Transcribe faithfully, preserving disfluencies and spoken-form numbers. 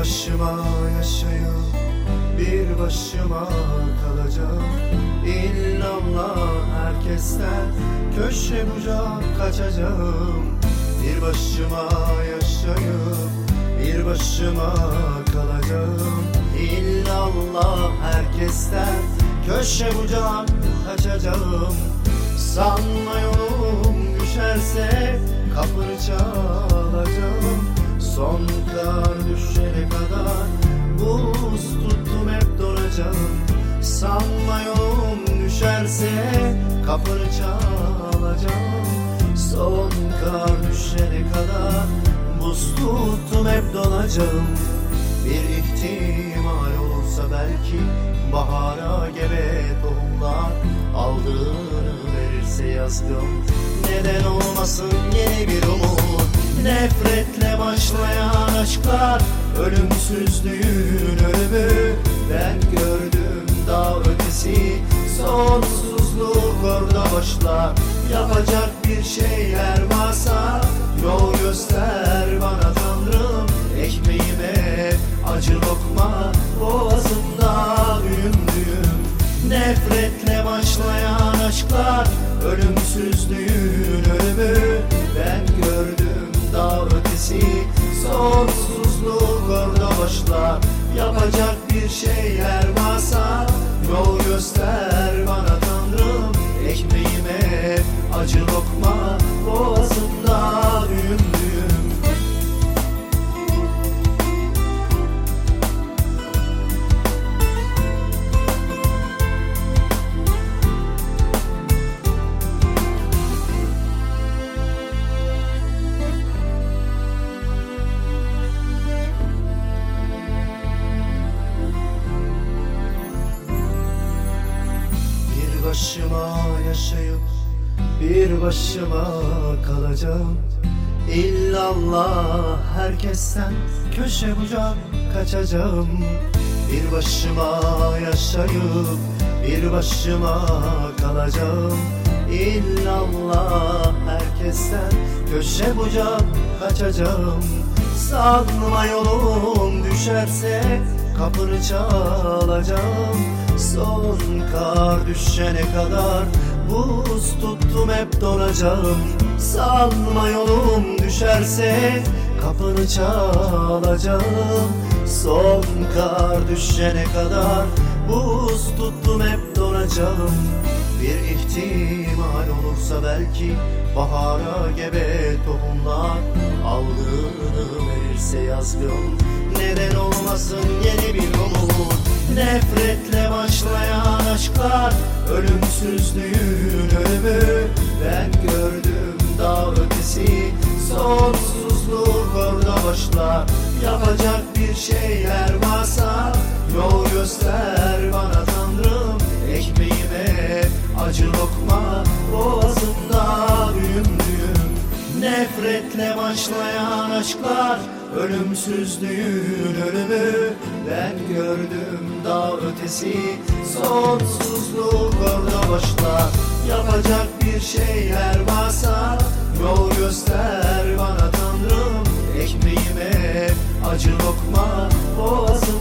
başıma yaşayıp bir başıma kalacağım. İllallah herkesten köşe bucak kaçacağım. Bir başıma yaşayıp bir başıma kalacağım. İllallah herkesten köşe bucak kaçacağım. Sanma yolum düşerse kapını çalacağım. Son kar düşene kadar buz tuttum hep donacağım. Sanma yolum düşerse kapını çalacağım. Son kar düşene kadar buz tuttum hep donacağım. Bir ihtimal olursa belki bahara gebe tohumlar aldığını verirse yazgım. Neden olmasın yeni bir umut? Nefretle başlayan aşklar ölümsüzlüğün ölümü. Ben gördüm dağ ötesi sonsuzluk orada başlar. Yapacak bir şeyler varsa yol göster bana Tanrım. Ekmeğime acı lokma boğazımda düğüm düğüm. Nefretle başlayan aşklar ölümsüzlüğün ölümü. Ben gördüm dağ ötesi sonsuzluk orada başlar. Yapacak bir şeyler varsa yol göster bana Tanrım. Ekmeğime acı lokma boğazımda düğüm düğüm. Bir başıma yaşayıp bir başıma kalacağım. İllallah herkesten köşe bucak kaçacağım. Bir başıma yaşayıp bir başıma kalacağım. İllallah herkesten köşe bucak kaçacağım. Sanma yolum düşerse kapını çalacağım. Son kar düşene kadar buz tuttum hep donacağım. Sanma yolum düşerse kapını çalacağım. Son kar düşene kadar buz tuttum hep donacağım. Bir ihtimal olursa belki bahara gebe tohumlar aldığını verirse yazgım. Neden olmasın yeni bir umut? Nefretle başlayan aşklar ölümsüzlüğün ölümü. Ben gördüm dağ ötesi sonsuzluk orada başlar. Yapacak bir şeyler varsa yol göster bana Tanrım. Ekmeğime acı lokma boğazımda düğüm düğüm. Nefretle başlayan aşklar ölümsüzlüğün ölümü. Ben gördüm dağ ötesi sonsuzluk orada başlar. Yapacak bir şeyler varsa yol göster bana Tanrım. Ekmeğime acı lokma boğazım